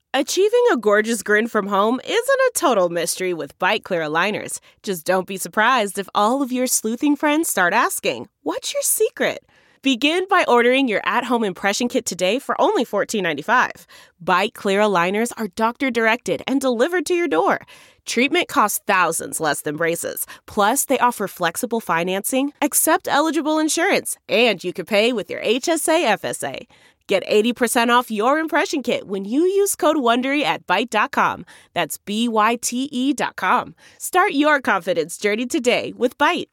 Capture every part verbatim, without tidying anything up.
Achieving a gorgeous grin from home isn't a total mystery with Byte Clear aligners. Just don't be surprised if all of your sleuthing friends start asking, "What's your secret?" Begin by ordering your at-home impression kit today for only fourteen ninety-five. Byte Clear aligners are doctor-directed and delivered to your door. Treatment costs thousands less than braces. Plus, they offer flexible financing, accept eligible insurance, and you can pay with your H S A F S A. Get eighty percent off your impression kit when you use code WONDERY at byte dot com. That's B Y T E dot com. Start your confidence journey today with Byte.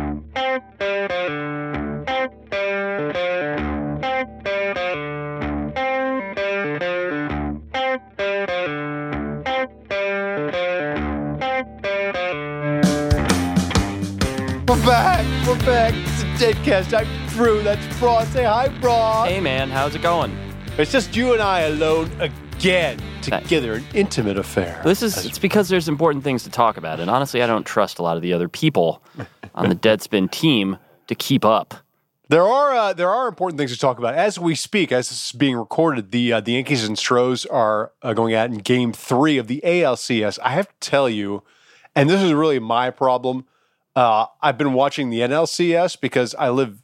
We're back. We're back. It's a Deadcast. I'm Drew. That's Broad. Say hi, Broad. Hey, man. How's it going? It's just you and I alone again together, an intimate affair. This is, it's because there's important things to talk about. And honestly, I don't trust a lot of the other people on the Deadspin team to keep up. There are uh, there are important things to talk about. As we speak, as this is being recorded, the uh, the Yankees and Stros are uh, going out in Game three of the A L C S. I have to tell you, and this is really my problem, uh, I've been watching the N L C S because I live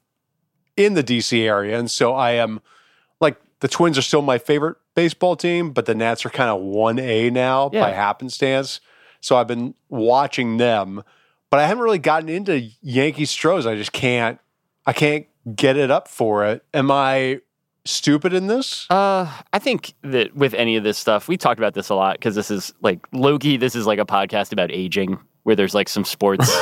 in the D C area, and so I am, like, the Twins are still my favorite baseball team, but the Nats are kind of one A now yeah. by happenstance. So I've been watching them, but I haven't really gotten into Yankees Stros. I just can't, I can't get it up for it. Am I stupid in this? Uh, I think that with any of this stuff, we talked about this a lot because this is like Loki. This is like a podcast about aging where there's like some sports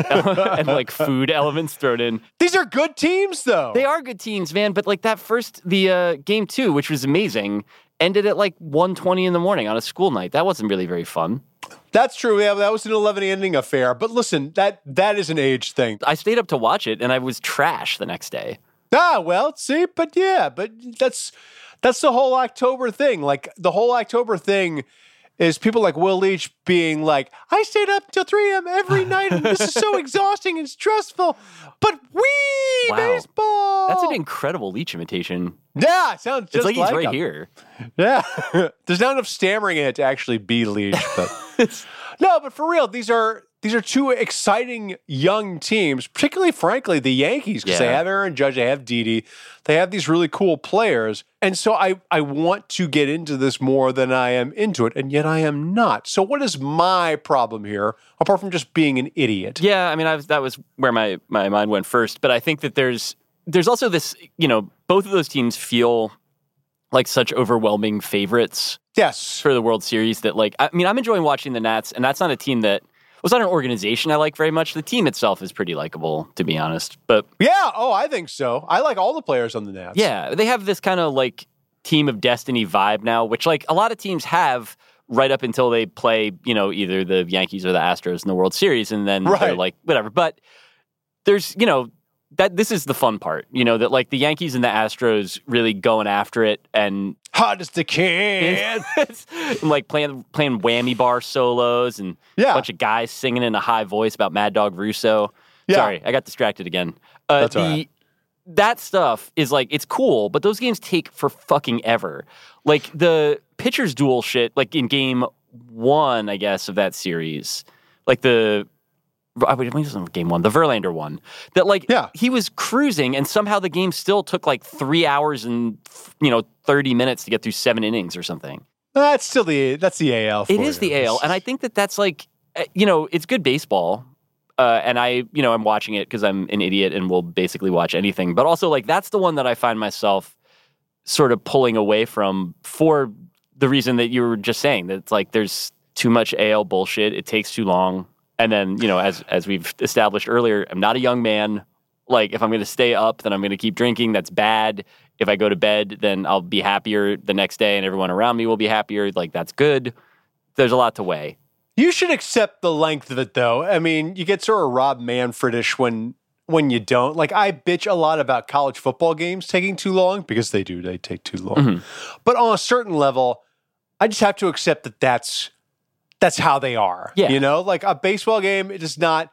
and like food elements thrown in. These are good teams, though. They are good teams, man. But like that first, the uh, game two, which was amazing, ended at like one twenty in the morning on a school night. That wasn't really very fun. That's true. Yeah, that was an eleven inning affair. But listen, that that is an age thing. I stayed up to watch it, and I was trash the next day. Ah, well, see, but yeah, but that's that's the whole October thing. Like, the whole October thing is people like Will Leach being like, I stayed up till three a.m. every night, and this is so exhausting and stressful. But we wow. baseball. That's an incredible Leach imitation. Yeah, it sounds just it's like, like he's right him. here. Yeah. There's not enough stammering in it to actually be Leach. But no, but for real, these are these are two exciting young teams, particularly, frankly, the Yankees, because yeah. they have Aaron Judge, they have Didi, they have these really cool players. And so I, I want to get into this more than I am into it, and yet I am not. So what is my problem here, apart from just being an idiot? Yeah, I mean, I was, that was where my, my mind went first. But I think that there's there's also this, you know, both of those teams feel like such overwhelming favorites. Yes. For the World Series that, like, I mean, I'm enjoying watching the Nats, and that's not a team that, well, it's not an organization I like very much. The team itself is pretty likable, to be honest. But yeah, oh, I think so. I like all the players on the Nats. Yeah, they have this kind of, like, team of destiny vibe now, which, like, a lot of teams have right up until they play, you know, either the Yankees or the Astros in the World Series, and then right. they're like, whatever. But there's, you know, that this is the fun part, you know, that like the Yankees and the Astros really going after it and hot as they can, and like playing playing whammy bar solos and yeah. a bunch of guys singing in a high voice about Mad Dog Russo. Yeah. Sorry, I got distracted again. Uh, That's the, all right. That stuff is like, it's cool, but those games take for fucking ever. Like the pitchers duel shit, like in game one, I guess, of that series, like the. I wasn't game one, the Verlander one. That like yeah. he was cruising, and somehow the game still took like three hours and you know thirty minutes to get through seven innings or something. That's still the that's the A L. For it is you. the A L, and I think that that's like you know it's good baseball, uh, and I you know I'm watching it because I'm an idiot and will basically watch anything. But also like that's the one that I find myself sort of pulling away from for the reason that you were just saying, that it's like there's too much A L bullshit. It takes too long. And then, you know, as as we've established earlier, I'm not a young man. Like, if I'm going to stay up, then I'm going to keep drinking. That's bad. If I go to bed, then I'll be happier the next day and everyone around me will be happier. Like, that's good. There's a lot to weigh. You should accept the length of it, though. I mean, you get sort of Rob Manfredish when when you don't. Like, I bitch a lot about college football games taking too long, because they do. They take too long. Mm-hmm. But on a certain level, I just have to accept that that's... That's how they are. Yeah. You know, like a baseball game, it is not,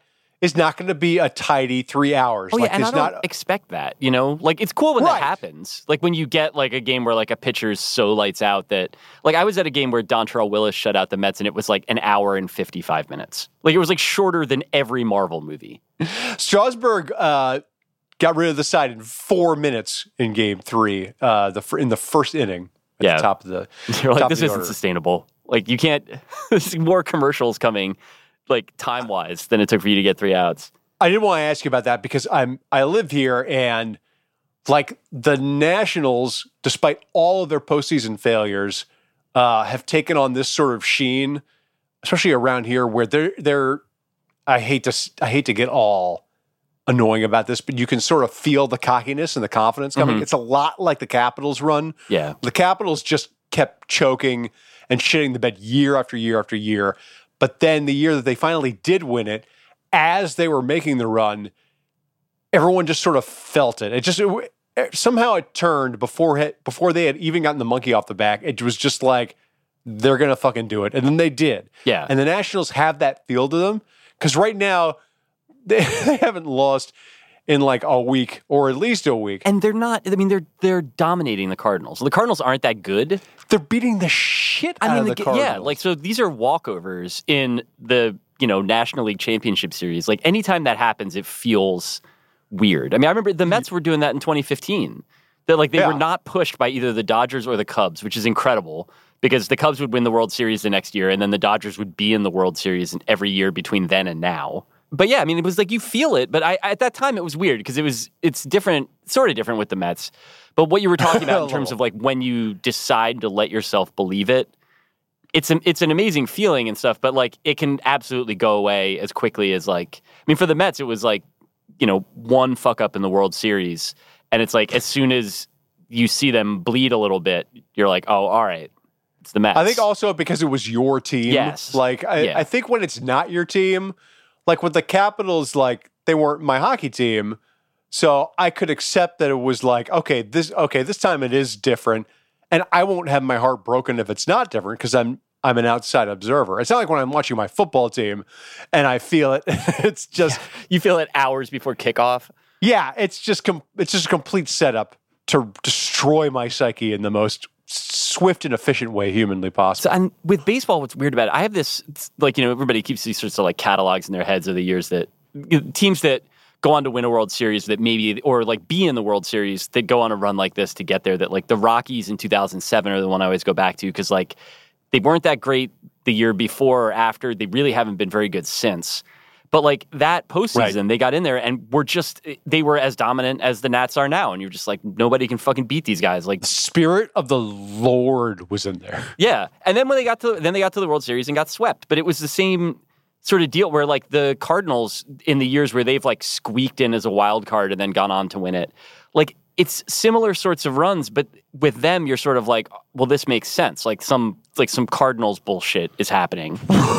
is not going to be a tidy three hours. Oh, yeah, like, and I it's don't not expect that, you know? Like, it's cool when Right. that happens. Like, when you get, like, a game where, like, a pitcher's so lights out that... Like, I was at a game where Dontrelle Willis shut out the Mets, and it was, like, an hour and fifty-five minutes. Like, it was, like, shorter than every Marvel movie. Strasburg uh, got rid of the side in four minutes in game three, uh, the fir- in the first inning at Yeah. the top of the You're like, top this of the isn't order. sustainable. Like, you can't... There's more commercials coming, like, time-wise, than it took for you to get three outs. I did want to ask you about that because I'm I live here and like the Nationals, despite all of their postseason failures, uh, have taken on this sort of sheen, especially around here where they're they're. I hate to s- I hate to get all annoying about this, but you can sort of feel the cockiness and the confidence coming. Mhm. It's a lot like the Capitals run. Yeah. The Capitals just kept choking and shitting the bed year after year after year. But then the year that they finally did win it, as they were making the run, everyone just sort of felt it. It just it, somehow it turned before it, before they had even gotten the monkey off the back. It was just like they're gonna fucking do it, and then they did. Yeah. And the Nationals have that feel to them because right now they, they haven't lost in like a week or at least a week. And they're not... I mean, they're they're dominating the Cardinals. The Cardinals aren't that good. They're beating the shit I out mean, of the, the, Cardinals. yeah, like, so these are walkovers in the, you know, National League Championship Series. Like, anytime that happens, it feels weird. I mean, I remember the Mets were doing that in twenty fifteen. That, like, they Yeah. were not pushed by either the Dodgers or the Cubs, which is incredible because the Cubs would win the World Series the next year, and then the Dodgers would be in the World Series every year between then and now. But yeah, I mean, it was like you feel it, but I, at that time it was weird because it was it's different, sort of different with the Mets. But what you were talking about in terms little. of like when you decide to let yourself believe it, it's an it's an amazing feeling and stuff. But like it can absolutely go away as quickly as like I mean, for the Mets, it was like you know one fuck up in the World Series, and it's like as soon as you see them bleed a little bit, you're like, oh, all right, it's the Mets. I think also because it was your team. Yes. Like, I, Yeah. I think when it's not your team, like with the Capitals, like they weren't my hockey team. So I could accept that it was like, okay, this, okay, this time it is different. And I won't have my heart broken if it's not different because I'm, I'm an outside observer. It's not like when I'm watching my football team and I feel it. It's just, you feel it hours before kickoff. yeah, it's just, com- it's just a complete setup to destroy my psyche in the most swift and efficient way humanly possible. So, and with baseball, what's weird about it, I have this, it's like, you know, everybody keeps these sorts of like catalogs in their heads of the years that teams that go on to win a World Series that maybe, or like be in the World Series, that go on a run like this to get there. That like the Rockies in two thousand seven are the one I always go back to because like they weren't that great the year before or after. They really haven't been very good since. But like that postseason, Right. they got in there and were just, they were as dominant as the Nats are now. And you're just like, nobody can fucking beat these guys. Like, The spirit of the Lord was in there. yeah. And then when they got to, then they got to the World Series and got swept. But it was the same sort of deal where like the Cardinals in the years where they've like squeaked in as a wild card and then gone on to win it, like it's similar sorts of runs, but with them, you're sort of like, well, this makes sense. Like some, like some Cardinals bullshit is happening.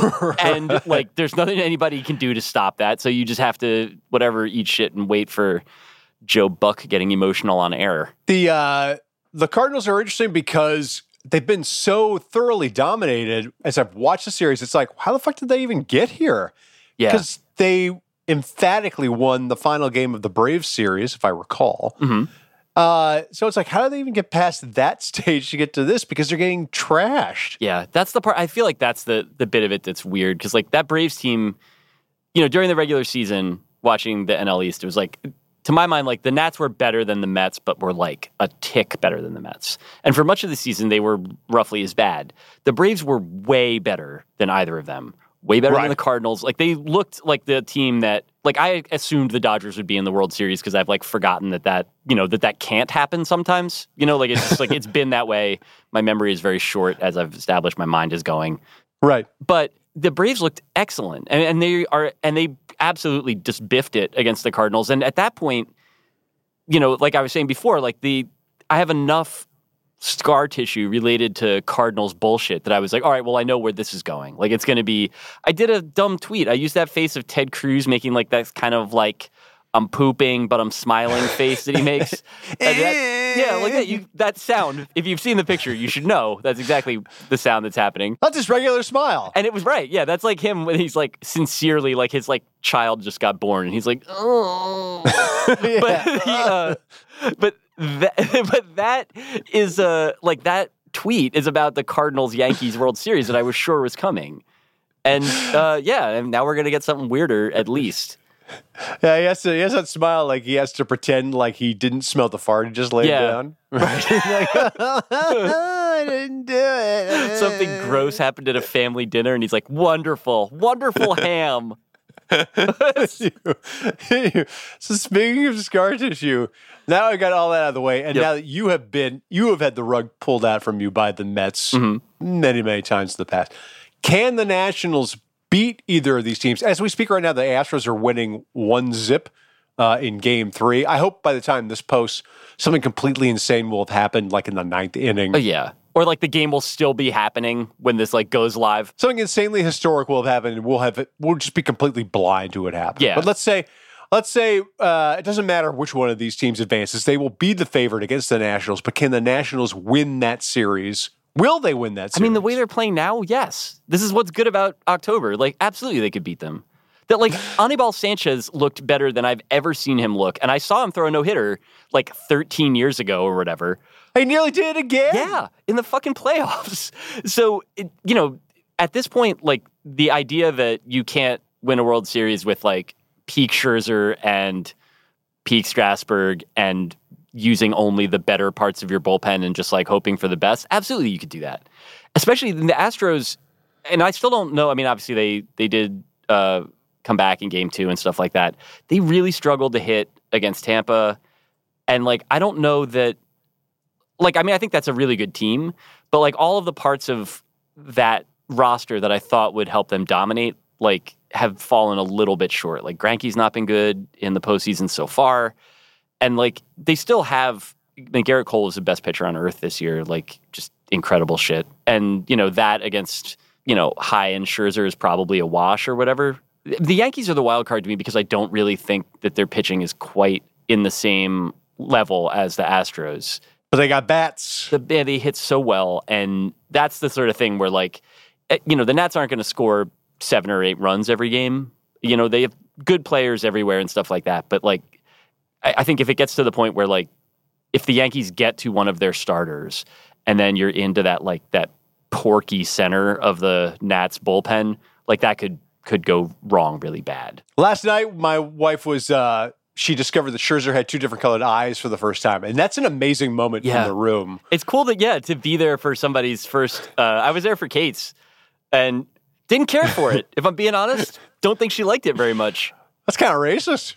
And like, there's nothing anybody can do to stop that. So you just have to, whatever, eat shit and wait for Joe Buck getting emotional on air. The uh, the Cardinals are interesting because they've been so thoroughly dominated. As I've watched the series, it's like, how the fuck did they even get here? Yeah. Because they emphatically won the final game of the Braves series, if I recall. Mhm. Uh, so it's like, how do they even get past that stage to get to this? Because they're getting trashed. Yeah, that's the part. I feel like that's the the bit of it that's weird because like that Braves team, you know, during the regular season, watching the N L East, it was like, to my mind, like the Nats were better than the Mets, but were like a tick better than the Mets. And for much of the season, they were roughly as bad. The Braves were way better than either of them. Way better Right. than the Cardinals. Like they looked like the team that, like I assumed the Dodgers would be in the World Series because I've like forgotten that that, you know, that that can't happen sometimes. You know, like it's just like it's been that way. My memory is very short as I've established my mind is going. Right. But the Braves looked excellent, and, and they are, and they absolutely just biffed it against the Cardinals. And at that point, you know, like I was saying before, like the I have enough scar tissue related to Cardinals bullshit that I was like, all right, well, I know where this is going. Like, it's going to be. I did a dumb tweet. I used that face of Ted Cruz making like that kind of like I'm pooping, but I'm smiling face that he makes. And that, yeah, like that. You that sound. If you've seen the picture, you should know that's exactly the sound that's happening. Not just regular smile. And it was right. Yeah, that's like him when he's like sincerely, like his like child just got born, and he's like, oh. Yeah. But he, uh, but that, but that is uh like that tweet is about the Cardinals Yankees World Series that I was sure was coming, and uh, yeah, and now we're gonna get something weirder at least. Yeah, he has to. He has that smile, like he has to pretend like he didn't smell the fart. He just laid Yeah. down. Right? like, I didn't do it. Something gross happened at a family dinner, and he's like, "Wonderful, wonderful ham." So speaking of scar tissue, now I got all that out of the way, and Yep. now that you have been, you have had the rug pulled out from you by the Mets Mm-hmm. many, many times in the past. Can the Nationals beat either of these teams? As we speak right now, the Astros are winning one zip uh, in Game Three. I hope by the time this posts, something completely insane will have happened, like in the ninth inning. Oh yeah, or like the game will still be happening when this like goes live. Something insanely historic will have happened, and we'll have we'll just be completely blind to what happened. Yeah. But let's say, let's say uh, it doesn't matter which one of these teams advances; they will be the favorite against the Nationals. But can the Nationals win that series? Will they win that series? I mean, the way they're playing now, yes. This is what's good about October. Like, absolutely, they could beat them. That like Anibal Sanchez looked better than I've ever seen him look, and I saw him throw a no hitter like thirteen years ago or whatever. He nearly did it again. Yeah, in the fucking playoffs. So, it, you know, at this point, like, the idea that you can't win a World Series with, like, peak Scherzer and peak Strasburg and using only the better parts of your bullpen and just, like, hoping for the best, absolutely you could do that. Especially in the Astros, and I still don't know, I mean, obviously they, they did uh, come back in Game two and stuff like that. They really struggled to hit against Tampa, and, like, I don't know that Like, I mean, I think that's a really good team, but like all of the parts of that roster that I thought would help them dominate, like, have fallen a little bit short. Like, Greinke's not been good in the postseason so far. And like, they still have, I mean, Garrett Cole is the best pitcher on earth this year. Like, just incredible shit. And, you know, that against, you know, high-end Scherzer is probably a wash or whatever. The Yankees are the wild card to me because I don't really think that their pitching is quite in the same level as the Astros. But they got bats. The, yeah, they hit so well, and that's the sort of thing where, like, you know, the Nats aren't going to score seven or eight runs every game. You know, they have good players everywhere and stuff like that. But, like, I, I think if it gets to the point where, like, if the Yankees get to one of their starters, and then you're into that, like, that porky center of the Nats bullpen, like, that could could go wrong really bad. Last night, my wife was... Uh, she discovered that Scherzer had two different colored eyes for the first time. And that's an amazing moment Yeah. in the room. It's cool that, yeah, to be there for somebody's first... Uh, I was there for Kate's and didn't care for it. If I'm being honest, don't think she liked it very much. That's kind of racist.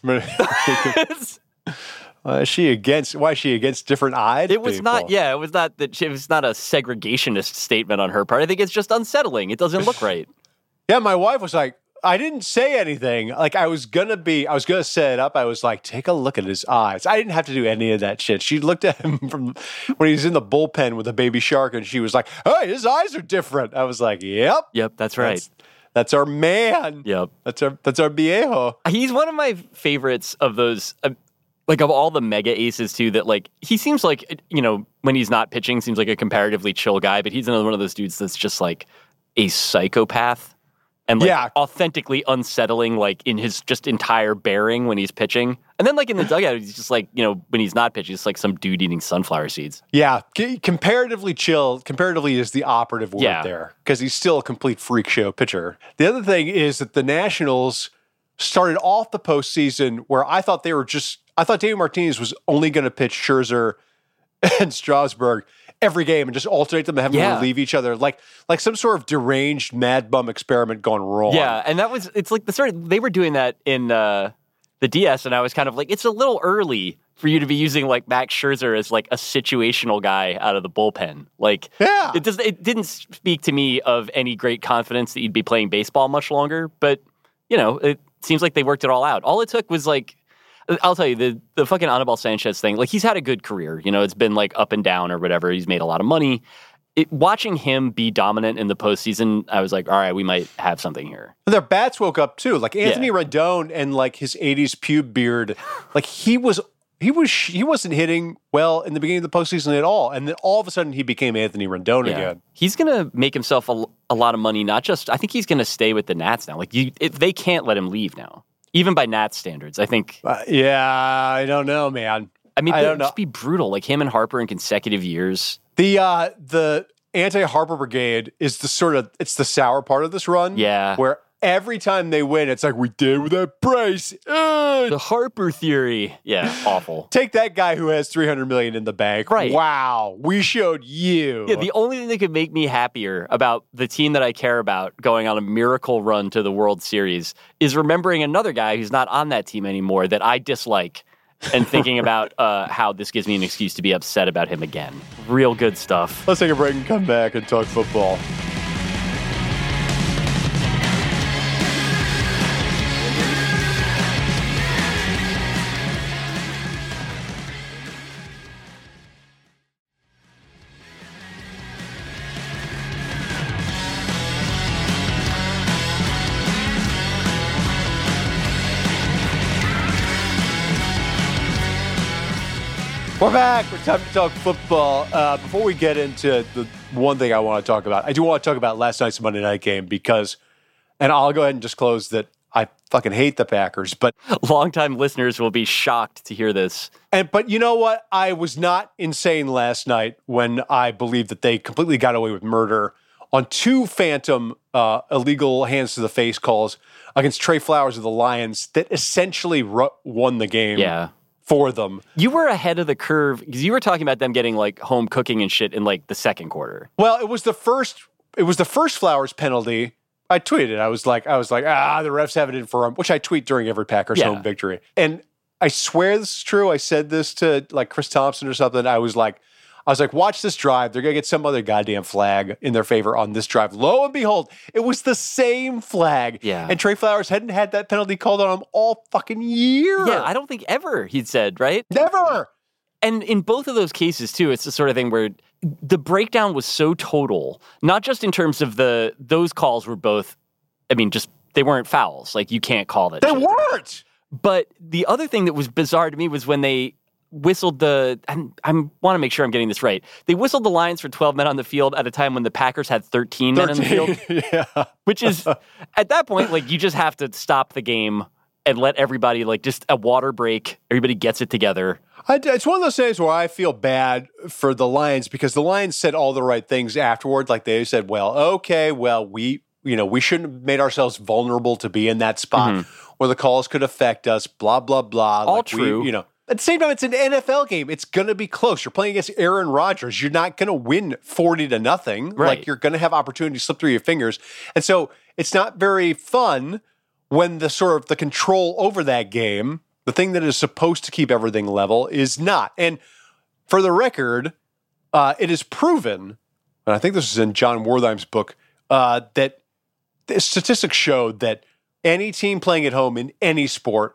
uh, is she against... Why is she against different eyed It was people? not, yeah, it was not that she, it was not a segregationist statement on her part. I think it's just unsettling. It doesn't look right. Yeah, my wife was like, I didn't say anything. Like, I was going to be, I was going to set it up. I was like, take a look at his eyes. I didn't have to do any of that shit. She looked at him from when he was in the bullpen with a baby shark, and she was like, hey, his eyes are different. I was like, yep. Yep, that's right. That's, that's our man. Yep. That's our, that's our viejo. He's one of my favorites of those, uh, like, of all the mega aces, too, that, like, he seems like, you know, when he's not pitching, seems like a comparatively chill guy, but he's another one of those dudes that's just, like, a psychopath. And, like, Yeah. authentically unsettling, like, in his just entire bearing when he's pitching. And then, like, in the dugout, he's just, like, you know, when he's not pitching, it's like some dude eating sunflower seeds. Yeah, c- comparatively chill. Comparatively is the operative word Yeah. there, because he's still a complete freak show pitcher. The other thing is that the Nationals started off the postseason where I thought they were just, I thought David Martinez was only going to pitch Scherzer and Strasburg every game and just alternate them and have them Yeah. relieve each other, like like some sort of deranged mad bum experiment gone wrong. Yeah, and that was, it's like the sort of, they were doing that in uh, the D S, and I was kind of like, it's a little early for you to be using, like, Max Scherzer as, like, a situational guy out of the bullpen. Like, Yeah. it does, it didn't speak to me of any great confidence that you'd be playing baseball much longer, but, you know, it seems like they worked it all out. All it took was, like, I'll tell you, the the fucking Anibal Sanchez thing, like, he's had a good career. You know, it's been, like, up and down or whatever. He's made a lot of money. it, watching him be dominant in the postseason, I was like, all right, we might have something here. Their bats woke up too. Like Anthony Yeah. Rendon and like his eighties pube beard, like he was he was he wasn't hitting well in the beginning of the postseason at all, and then all of a sudden he became Anthony Rendon Yeah. again. He's going to make himself a, a lot of money. Not just, I think he's going to stay with the Nats now. Like you, it, they can't let him leave now, even by Nats standards. I think. Uh, yeah, I don't know, man. I mean, I they'd don't know. just be brutal. Like him and Harper in consecutive years. The uh, the anti-Harper brigade is the sort of it's the sour part of this run. Yeah. where every time they win, it's like we did with that Bryce. Ugh. The Harper theory. Yeah, awful. Take that guy who has three hundred million in the bank. Right. Wow, we showed you. Yeah, the only thing that could make me happier about the team that I care about going on a miracle run to the World Series is remembering another guy who's not on that team anymore that I dislike and thinking about uh, how this gives me an excuse to be upset about him again. Real good stuff. Let's take a break and come back and talk football. We're back. We're time to talk football. Uh, before we get into the one thing I want to talk about, I do want to talk about last night's Monday night game because, and I'll go ahead and disclose that I fucking hate the Packers, but Longtime listeners will be shocked to hear this. and but you know what? I was not insane last night when I believed that they completely got away with murder on two phantom uh, illegal hands to the face calls against Trey Flowers of the Lions that essentially ru- won the game. Yeah. For them. You were ahead of the curve because you were talking about them getting like home cooking and shit in like the second quarter. Well, it was the first. It was the first Flowers penalty. I tweeted it. I was like, I was like, ah, the refs have it in for them, which I tweet during every Packers Yeah. home victory. And I swear this is true. I said this to like Chris Thompson or something. I was like, I was like, watch this drive. They're gonna get some other goddamn flag in their favor on this drive. Lo and behold, it was the same flag. Yeah. And Trey Flowers hadn't had that penalty called on him all fucking year. Yeah, I don't think ever, he'd said, right? Never. And in both of those cases, too, it's the sort of thing where the breakdown was so total, not just in terms of the, those calls were both, I mean, just, they weren't fouls. Like, you can't call that They shit. weren't. But the other thing that was bizarre to me was when they whistled the, and I want to make sure I'm getting this right. They whistled the Lions for twelve men on the field at a time when the Packers had thirteen, men on the field, yeah. which is, at that point, like, you just have to stop the game and let everybody, like, just a water break. Everybody gets it together. I, it's one of those things where I feel bad for the Lions because the Lions said all the right things afterward. Like they said, well, okay, well, we, you know, we shouldn't have made ourselves vulnerable to be in that spot Mm-hmm. where the calls could affect us, blah, blah, blah. All like true. We, you know, at the same time, it's an N F L game. It's going to be close. You're playing against Aaron Rodgers. You're not going to win forty to nothing. Right. Like you're going to have opportunities slip through your fingers. And so it's not very fun when the sort of the control over that game, the thing that is supposed to keep everything level, is not. And for the record, uh, it is proven, and I think this is in John Wertheim's book, uh, that the statistics show that any team playing at home in any sport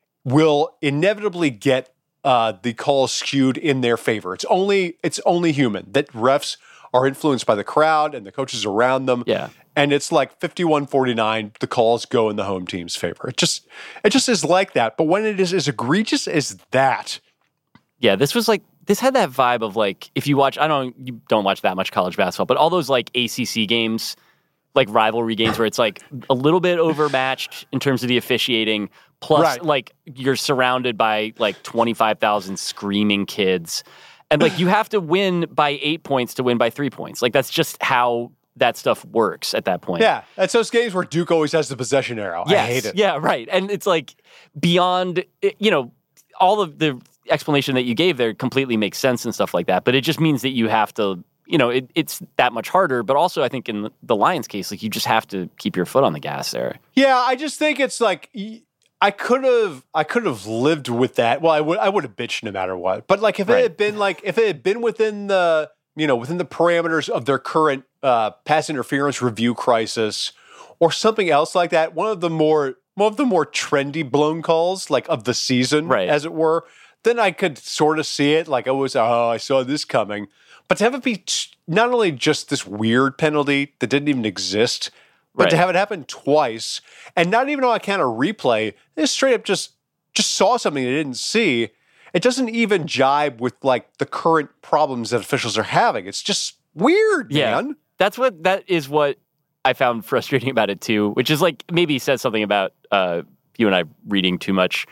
will inevitably get uh, the calls skewed in their favor. It's only it's only human that refs are influenced by the crowd and the coaches around them. Yeah. And it's like fifty-one forty-nine, the calls go in the home team's favor. It just it just is like that. But when it is as egregious as that, Yeah, this was like, this had that vibe of like, if you watch, I don't, you don't watch that much college basketball, but all those like A C C games, like rivalry games where it's like a little bit overmatched in terms of the officiating, plus Right. like you're surrounded by like twenty-five thousand screaming kids. And like you have to win by eight points to win by three points. Like that's just how that stuff works at that point. yeah, that's those games where Duke always has the possession arrow. Yes. I hate it. Yeah, right. And it's like beyond, you know, all of the explanation that you gave there completely makes sense and stuff like that. But it just means that you have to, you know, it, it's that much harder. But also, I think in the Lions case, like you just have to keep your foot on the gas there. Yeah, I just think it's like I could have I could have lived with that. Well, I would I would have bitched no matter what. But like if Right. it had been like if it had been within the you know within the parameters of their current uh, pass interference review crisis or something else like that, one of the more one of the more trendy blown calls like of the season, Right. as it were, then I could sort of see it. Like I was, oh, I saw this coming. But to have it be t- not only just this weird penalty that didn't even exist, but Right. to have it happen twice, and not even on account of replay, they straight up just just saw something they didn't see. It doesn't even jibe with like the current problems that officials are having. It's just weird, Yeah. man. That's what that is what I found frustrating about it too, which is like maybe says something about uh, you and I reading too much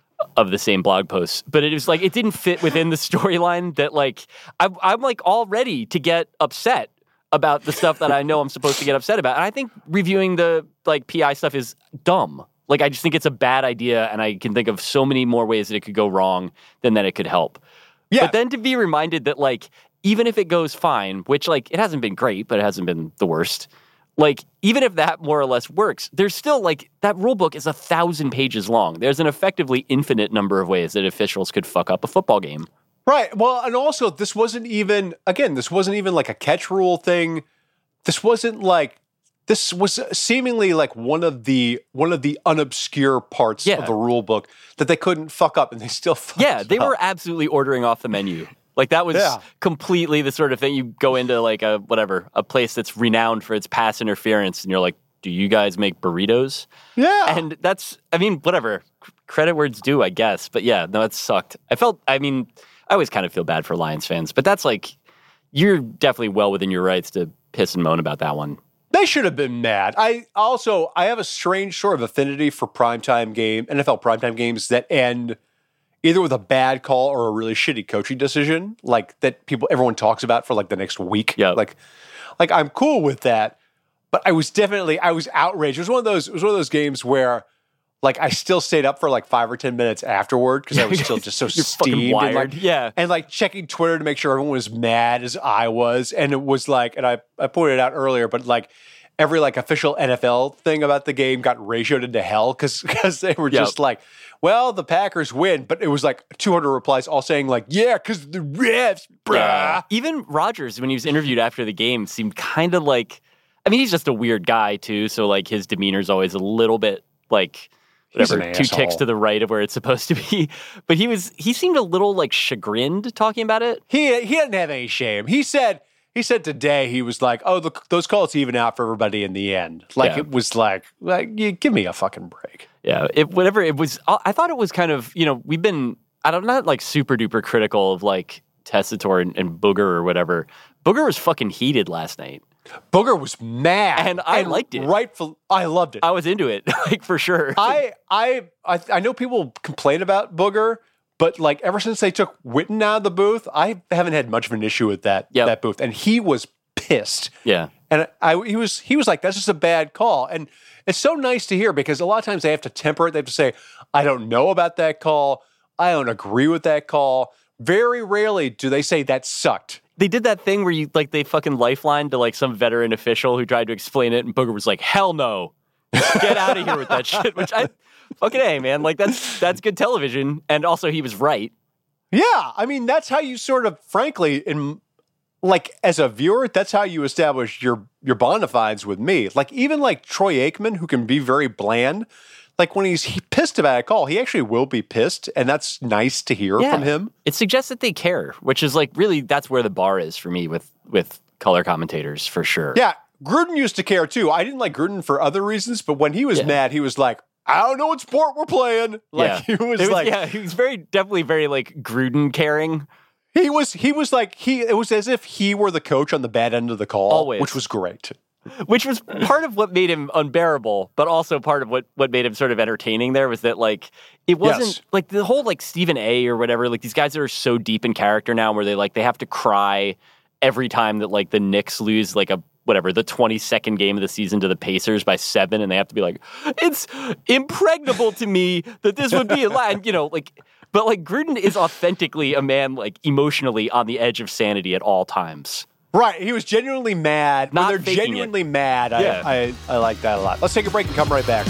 of the same blog posts. But it was like it didn't fit within the storyline that like I'm, I'm like all ready to get upset about the stuff that I know I'm supposed to get upset about. And I think reviewing the like P I stuff is dumb. Like, I just think it's a bad idea, and I can think of so many more ways that it could go wrong than that it could help. Yeah. But then to be reminded that, like, even if it goes fine, which, like, it hasn't been great, but it hasn't been the worst, like, even if that more or less works, there's still, like, that rule book is a thousand pages long. There's an effectively infinite number of ways that officials could fuck up a football game. Right. Well, and also, this wasn't even, again, this wasn't even like a catch rule thing. This wasn't like, this was seemingly like one of the one of the unobscure parts Yeah. of the rule book that they couldn't fuck up, and they still fucked Yeah, they up. were absolutely ordering off the menu. Like, that was Yeah. completely the sort of thing you go into, like, a whatever, a place that's renowned for its pass interference, and you're like, do you guys make burritos? Yeah. And that's, I mean, whatever. Credit where it's due, I guess. But yeah, no, it sucked. I felt, I mean, I always kind of feel bad for Lions fans, but that's like, you're definitely well within your rights to piss and moan about that one. They should have been mad. I also, I have a strange sort of affinity for primetime game, N F L primetime games that end either with a bad call or a really shitty coaching decision, like that people, everyone talks about for like the next week. Yeah. Like, like I'm cool with that, but I was definitely, I was outraged. It was one of those, it was one of those games where like I still stayed up for like five or ten minutes afterward because I was still just so You're fucking steamed. wired. And like, Yeah. and like checking Twitter to make sure everyone was mad as I was. And it was like, and I, I pointed it out earlier, but like every like official N F L thing about the game got ratioed into hell because because they were Yep. just like, well, the Packers win. But it was like two hundred replies all saying like, yeah, because the refs, bruh. Yeah. Even Rodgers, when he was interviewed after the game, seemed kind of like, I mean, he's just a weird guy too. So like his demeanor's always a little bit like, He's whatever, an two ticks asshole. to the right of where it's supposed to be. But he was, he seemed a little like chagrined talking about it. He he didn't have any shame. He said he said today he was like, oh, the, those calls even out for everybody in the end. Like Yeah. it was like, like you, give me a fucking break. Yeah, it, whatever it was. I thought it was kind of, you know, we've been, I don't not like super duper critical of like Tessitore and, and Booger or whatever. Booger was fucking heated last night. Booger was mad, And I liked it. Rightful, I loved it. I was into it, like for sure. I, I, I, I know people complain about Booger, but like ever since they took Witten out of the booth, I haven't had much of an issue with that Yep. that booth, and he was pissed. yeah, And I, he was, he was like, "That's just a bad call." And it's so nice to hear because a lot of times they have to temper it. They have to say, "I don't know about that call. I don't agree with that call." Very rarely do they say that sucked. they did that thing where you like they fucking lifeline to like some veteran official who tried to explain it, and Booger was like, "Hell no, get out of here with that shit." Which I fucking hey man, like that's that's good television, and also he was right. Yeah, I mean that's how you sort of, frankly, in like as a viewer, that's how you establish your your bona fides with me. Like even like Troy Aikman, who can be very bland. Like when he's he pissed about a call, he actually will be pissed, and that's nice to hear Yeah. from him. It suggests that they care, which is like really that's where the bar is for me with with color commentators for sure. Yeah, Gruden used to care too. I didn't like Gruden for other reasons, but when he was Yeah. mad, he was like, "I don't know what sport we're playing." Like yeah. he was, It was like, yeah, he was very definitely very like Gruden caring. he was, he was like, he. It was as if he were the coach on the bad end of the call, Always. which was great. Which was part of what made him unbearable, but also part of what, what made him sort of entertaining there was that, like, it wasn't, Yes. like, the whole, like, Stephen A. or whatever, like, these guys that are so deep in character now where they, like, they have to cry every time that, like, the Knicks lose, like, a, whatever, the twenty-second game of the season to the Pacers by seven, and they have to be like, it's impregnable to me that this would be a line, you know, like, but, like, Gruden is authentically a man, like, emotionally on the edge of sanity at all times. Right, he was genuinely mad. Not when they're faking genuinely mad. I, Yeah. I, I like that a lot. Let's take a break and come right back.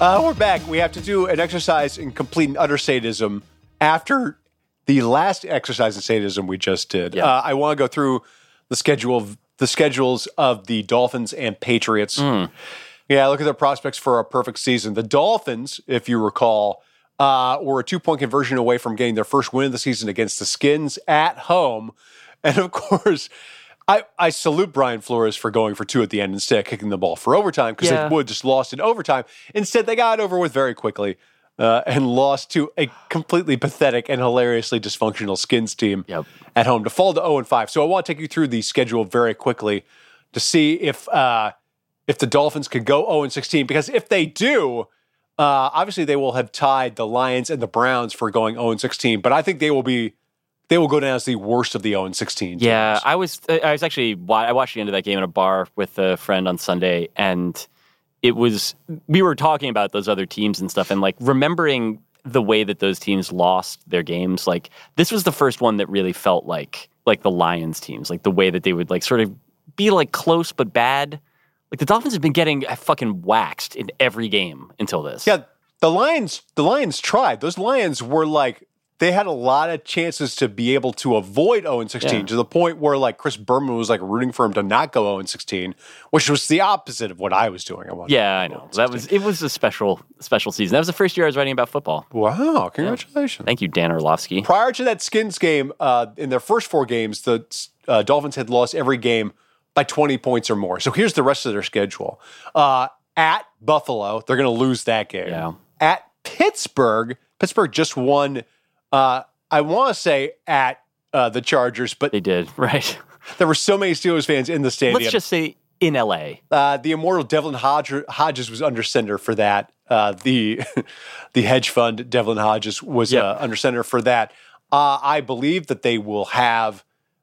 Uh, we're back. We have to do an exercise in complete and utter sadism after the last exercise in sadism we just did. Yeah. Uh, I want to go through the schedule of, the schedules of the Dolphins and Patriots. Mm. Yeah, look at their prospects for a perfect season. The Dolphins, if you recall, uh, were a two-point conversion away from getting their first win of the season against the Skins at home. And of course, I, I salute Brian Flores for going for two at the end instead of kicking the ball for overtime, because Yeah. they would just lost in overtime. Instead, they got it over with very quickly uh, and lost to a completely pathetic and hilariously dysfunctional Skins team Yep. at home to fall to oh and five. So I want to take you through the schedule very quickly to see if uh, if the Dolphins could go oh and sixteen, because if they do, uh, obviously they will have tied the Lions and the Browns for going oh and sixteen, but I think they will be they will go down as the worst of the oh and sixteen teams. Yeah, I was I was actually wa- I watched the end of that game in a bar with a friend on Sunday, and it was we were talking about those other teams and stuff, and like remembering the way that those teams lost their games. Like this was the first one that really felt like like the Lions teams, like the way that they would like sort of be like close but bad. Like the Dolphins have been getting fucking waxed in every game until this. Yeah, the Lions the Lions tried. Those Lions were like, they had a lot of chances to be able to avoid oh and sixteen, Yeah. to the point where like Chris Berman was like rooting for him to not go oh and sixteen, which was the opposite of what I was doing. I wanted Yeah, I to go know. oh and That was it was a special special season. That was the first year I was writing about football. Wow, congratulations. Thank you, Dan Orlovsky. Prior to that Skins game, uh, in their first four games, the uh, Dolphins had lost every game by twenty points or more. So here's the rest of their schedule. Uh, at Buffalo, they're going to lose that game. Yeah. At Pittsburgh, Pittsburgh just won, uh, I want to say at uh, the Chargers, but They did, right. there were so many Steelers fans in the stadium. Let's just say in L A. Uh, the immortal Devlin Hodge- Hodges was under center for that. Uh, the the hedge fund Devlin Hodges was Yep. uh, under center for that. Uh, I believe that they will have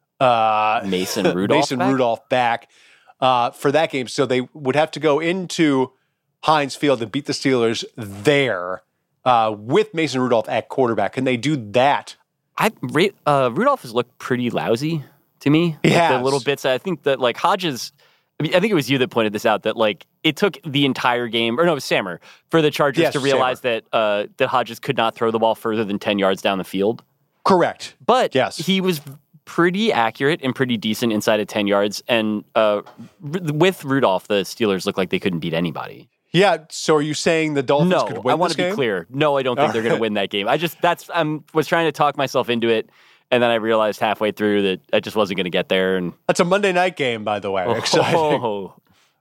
uh, Mason Rudolph Mason back? Rudolph back uh, for that game. So they would have to go into Heinz Field and beat the Steelers there uh, with Mason Rudolph at quarterback. Can they do that? I Ra- uh, Rudolph has looked pretty lousy to me. He Like, has. the little bits. I think that like Hodges. I mean, I think it was you that pointed this out, that like it took the entire game, or no, it was Sammer, for the Chargers Yes, to realize that uh, that Hodges could not throw the ball further than ten yards down the field. Correct. But Yes. he was pretty accurate and pretty decent inside of ten yards. And uh, r- with Rudolph, the Steelers looked like they couldn't beat anybody. Yeah. So are you saying the Dolphins No, could win I want this to be game? clear. No, I don't think All they're going right. to win that game. I just that's I'm was trying to talk myself into it, and then I realized halfway through that I just wasn't going to get there. And That's a Monday night game, by the way. Exciting. oh,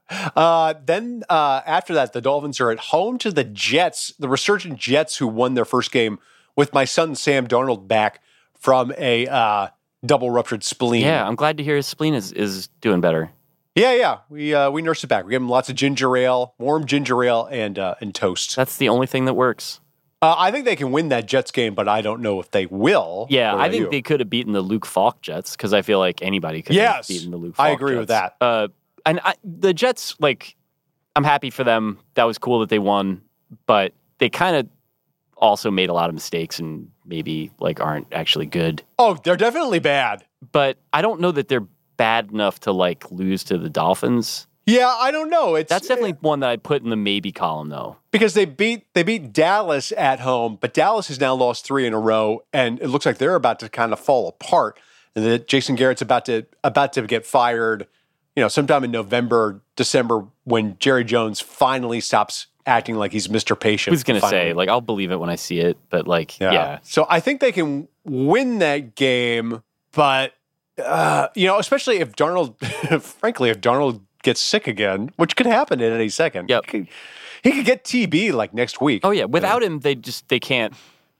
Uh, then uh, after that, the Dolphins are at home to the Jets, the resurgent Jets, who won their first game with my son Sam Darnold back from a uh, double ruptured spleen. yeah, I'm glad to hear his spleen is is doing better. yeah, yeah. We uh, we nursed it back. We gave him lots of ginger ale, warm ginger ale, and uh, and toast. That's the only thing that works. Uh, I think they can win that Jets game, but I don't know if they will. Yeah, What I about think you? they could have beaten the Luke Falk Jets, because I feel like anybody could Yes, have beaten the Luke Falk I agree with Jets. that. Uh, and I, the Jets, like, I'm happy for them. That was cool that they won, but they kind of also made a lot of mistakes and maybe like aren't actually good. Oh, they're definitely bad. But I don't know that they're bad enough to like lose to the Dolphins. Yeah, I don't know. It's That's definitely one that I'd put in the maybe column, though. because they beat they beat Dallas at home, but Dallas has now lost three in a row, and it looks like they're about to kind of fall apart. And that Jason Garrett's about to about to get fired, you know, sometime in November, December, when Jerry Jones finally stops acting like he's Mister Patient. Who's gonna finally. say like I'll believe it when I see it? But like, yeah, So I think they can win that game, but uh, you know, especially if Darnold, frankly, if Darnold gets sick again, which could happen at any second. Yep. He could, he could get T B like next week. Oh yeah, without him, they just they can't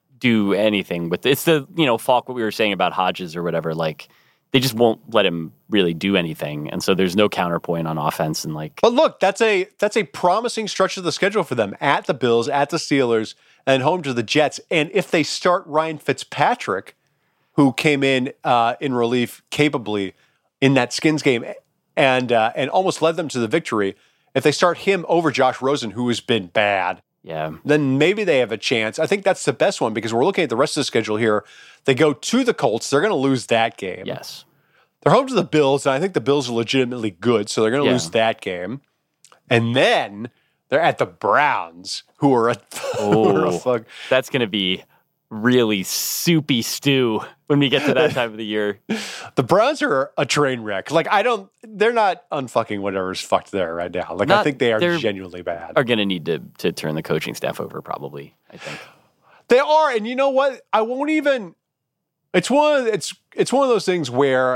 do anything with it. It's the you know Falk, what we were saying about Hodges or whatever. Like they just won't let him really do anything, and so there's no counterpoint on offense. And like, But look, that's a that's a promising stretch of the schedule for them. At the Bills, at the Steelers, and home to the Jets. And if they start Ryan Fitzpatrick, who came in uh, in relief capably in that Skins game and uh, and almost led them to the victory, if they start him over Josh Rosen, who has been bad, yeah, then maybe they have a chance. I think that's the best one because we're looking at the rest of the schedule here. They go to the Colts. They're going to lose that game. yes, They're home to the Bills, and I think the Bills are legitimately good, so they're going to Yeah. lose that game. And then They're at the Browns, who are a, who are a Oh, fuck. that's going to be really soupy stew when we get to that time of the year. The Browns are a train wreck. Like, I don't, they're not unfucking whatever's fucked there right now. Like, I Not- think they are they're- genuinely bad. Are going to need to to turn the coaching staff over, probably, I think. They are, and you know what? I won't even. It's one. Of, it's it's one of those things where,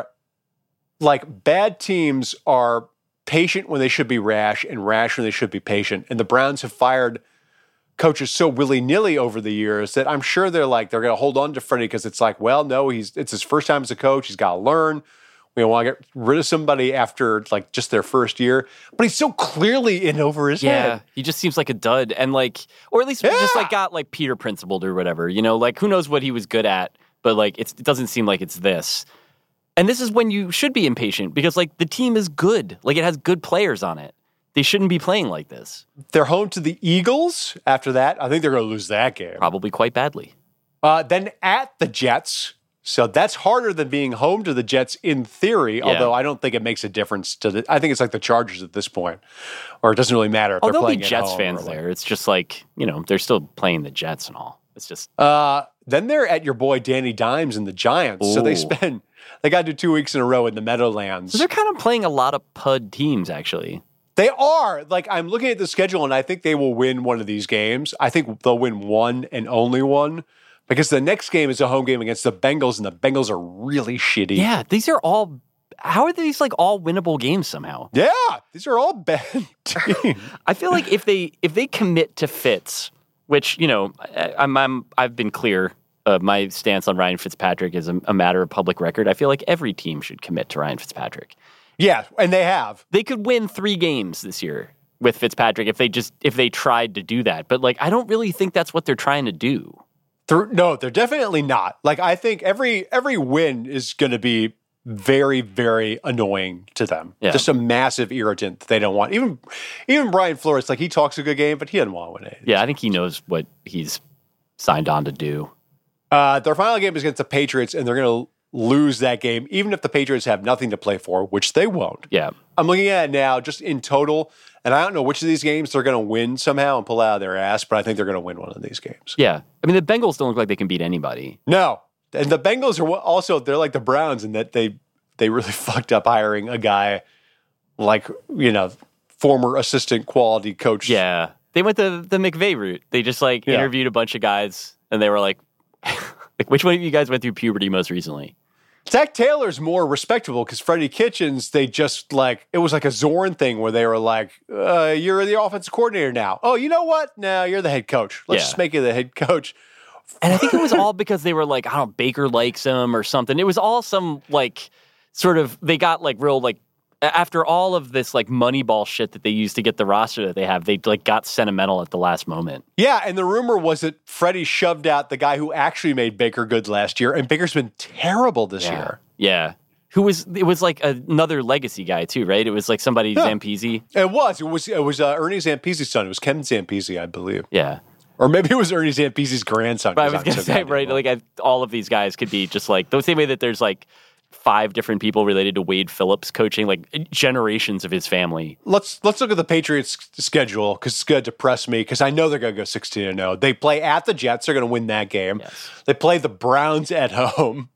like, bad teams are patient when they should be rash, and rash when they should be patient. And the Browns have fired coaches so willy nilly over the years that I'm sure they're like they're going to hold on to Freddie because it's like, well, no, he's it's his first time as a coach. He's got to learn. We don't want to get rid of somebody after like just their first year, but he's so clearly in over his Yeah, head. he just seems like a dud, and like, or at least we just Yeah. like got like Peter principled or whatever. You know, like who knows what he was good at, but like it's, it doesn't seem like it's this. And this is when you should be impatient because like the team is good, like it has good players on it. They shouldn't be playing like this. They're home to the Eagles. After that, I think they're going to lose that game. Probably quite badly. Uh, then at the Jets. So that's harder than being home to the Jets in theory, although I don't think it makes a difference to the. I think it's like the Chargers at this point, or it doesn't really matter if Oh, they're there'll be playing at Jets home fans or like- there. It's just like, you know, they're still playing the Jets and all. It's just, Uh, then they're at your boy Danny Dimes and the Giants. So they Ooh. spend, they got to do two weeks in a row in the Meadowlands. so they're kind of playing a lot of pud teams, actually. They are. Like, I'm looking at the schedule and I think they will win one of these games. I think they'll win one and only one because the next game is a home game against the Bengals and the Bengals are really shitty. Yeah, these are all, how are these like all winnable games somehow? Yeah. These are all bad teams. I feel like if they if they commit to Fitz, which, you know, I, I'm, I'm I've been clear. Uh, my stance on Ryan Fitzpatrick is a, a matter of public record. I feel like every team should commit to Ryan Fitzpatrick. Yeah. And they have. They could win three games this year with Fitzpatrick if they just if they tried to do that. But like, I don't really think that's what they're trying to do. They're, no, they're definitely not. Like, I think every every win is going to be very, very annoying to them. Yeah. Just a massive irritant that they don't want. Even even Brian Flores, like, he talks a good game, but he doesn't want to win it. Yeah, I think he knows what he's signed on to do. Uh, their final game is against the Patriots, and they're going to lose that game, even if the Patriots have nothing to play for, which they won't. Yeah. I'm looking at it now, just in total, and I don't know which of these games they're going to win somehow and pull out of their ass, but I think they're going to win one of these games. Yeah. I mean, the Bengals don't look like they can beat anybody. No. And the Bengals are also, they're like the Browns in that they they really fucked up hiring a guy like, you know, former assistant quality coach. Yeah. They went the the McVay route. They just like Yeah. interviewed a bunch of guys and they were like, like, which one of you guys went through puberty most recently? Zach Taylor's more respectable because Freddie Kitchens, they just like, it was like a Zorn thing where they were like, uh, you're the offensive coordinator now. Oh, you know what? No, you're the head coach. Let's Yeah. just make you the head coach. And I think it was all because they were like, I don't know, Baker likes him or something. It was all some like sort of, they got like real like, after all of this like Moneyball shit that they used to get the roster that they have, they like got sentimental at the last moment. Yeah, and the rumor was that Freddie shoved out the guy who actually made Baker good last year, and Baker's been terrible this year. Yeah. Who was, it was like another legacy guy too, right? It was like somebody Yeah. Zampese. It was. It was It was uh, Ernie Zampese's son. It was Ken Zampese, I believe. Yeah. Or maybe it was Ernie Zampese's grandson. But I 'cause was I'm going to so say, goddamn right, old. like I, all of these guys could be just like, the same way that there's like five different people related to Wade Phillips coaching, like generations of his family. Let's let's look at the Patriots' schedule because it's going to depress me because I know they're going to go sixteen and oh. They play at the Jets. They're going to win that game. Yes. They play the Browns at home.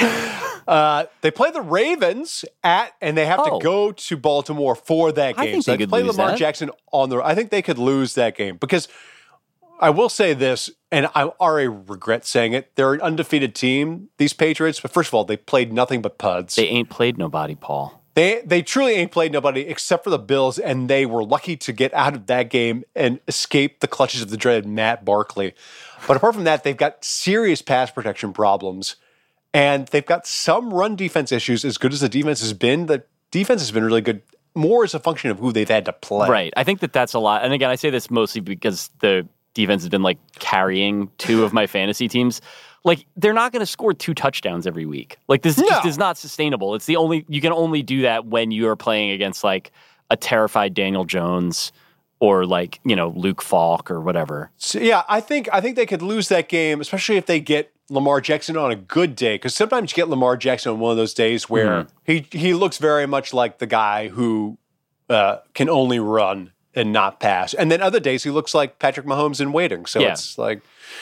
uh, they play the Ravens at, and they have Oh. to go to Baltimore for that I game. think so they they could play lose Lamar that. Jackson on the. I think they could lose that game because I will say this, and I already regret saying it. They're an undefeated team, these Patriots. But first of all, they played nothing but puds. They ain't played nobody, Paul. They they truly ain't played nobody except for the Bills, and they were lucky to get out of that game and escape the clutches of the dreaded Matt Barkley. But apart from that, they've got serious pass protection problems, and they've got some run defense issues. As good as the defense has been, the defense has been really good, more as a function of who they've had to play. Right. I think that that's a lot. And again, I say this mostly because the defense has been like carrying two of my fantasy teams. Like, they're not going to score two touchdowns every week. Like, this No. just is not sustainable. It's the only, you can only do that when you are playing against like a terrified Daniel Jones or like, you know, Luke Falk or whatever. So, yeah, I think I think they could lose that game, especially if they get Lamar Jackson on a good day. Because sometimes you get Lamar Jackson on one of those days where Mhm. he he looks very much like the guy who uh, can only run and not pass. And then other days he looks like Patrick Mahomes in waiting. So Yeah. it's like,